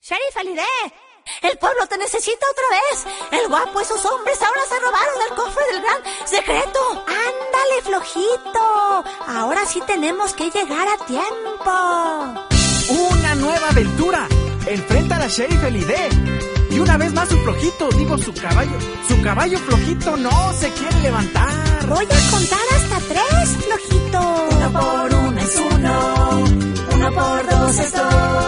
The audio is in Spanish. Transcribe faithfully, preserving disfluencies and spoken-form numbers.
Sheriff Hallyday, el pueblo te necesita otra vez. El guapo y sus hombres ahora se robaron el cofre del gran secreto. Ándale, flojito. Ahora sí tenemos que llegar a tiempo. ¡Una nueva aventura! Enfrenta a la Sheriff Hallyday. Y una vez más su flojito, digo su caballo. Su caballo flojito no se quiere levantar. Voy a contar hasta tres, flojito. Uno por uno es uno, uno por dos es dos.